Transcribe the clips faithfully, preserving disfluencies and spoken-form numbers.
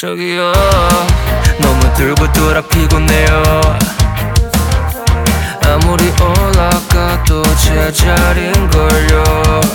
저기요 너무 들고 돌아 피곤해요. 아무리 올라가도 제자리인걸요.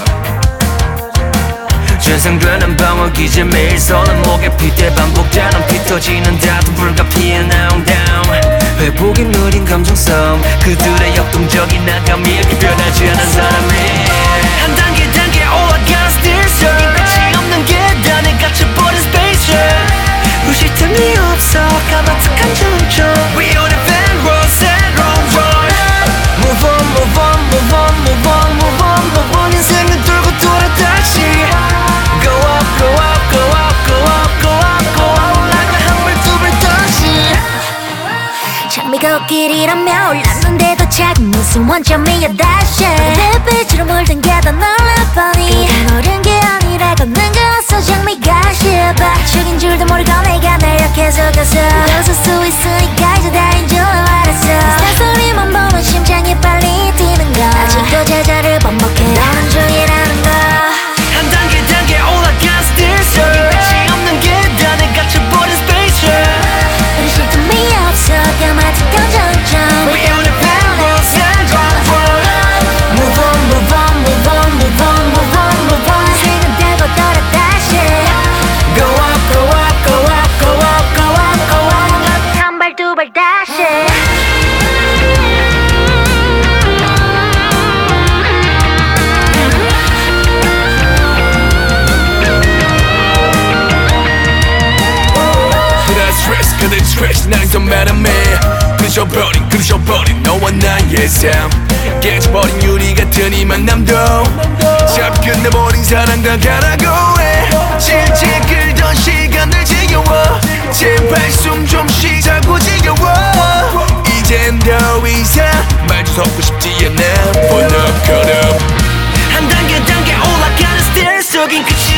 재생되는 방어기제 매일 서는 목에 피대 반복되는 피 터지는 다툼 불가피한 다운다운 회복이 느린 감정싸움 그들의 역동적인 나감이 이렇게 변하지 않은 사람이 한 단계 단계 올라가는 스틸 끝이 없는 계단에 갇혀버린 스페이스 무실 틈이 없어 까마득한 점점 We on a fan road set on road Move on move on move on move on move on move on 인생은 돌고 돌아 다시 Go up go up go up go up go up go up 올라가 한 발 두 발 다시 장미 걷길이라며 올랐는데도 작은 무슨 원점이야 다시 내 빛으로 물든 계단 올라보니 그건 어려운 게 아니라 걷는 거 어서 장미가 싫어 죽인 줄도 모르고 내가 날 이렇게 속아서 웃을 수 있으니까 이제 다인 줄 알았어 스타소리만 보면 심장이 빨리 뛰는 거 아직도 제자를 반복해 너는 중이라는 거 한 단계 단계 올라간 스틸 끝이 없는 계단에 갇혀버린 스페이스 우리 쉴 틈이 없어 까마득한 점점 We on a fan road set on road Move on move on move on move on move on move on 인생은 들고 돌아 다시 Go up go up go up go up go up go up 한 발 두 발 다시 그들 스트레스 난 좀 매람해 부셔버린 그르셔버린 너와 나의 삶 깨져버린 유리 같은 이 만남도 샵 끝내버린 사랑과 가라고 해 질질 끌던 시간들 지겨워 제발 숨 좀 쉬자고 지겨워 이젠 더 이상 말도 섞고 싶지 않아 Put up, cut up 한 단계 단계 올라가는 스테어 속인 끝이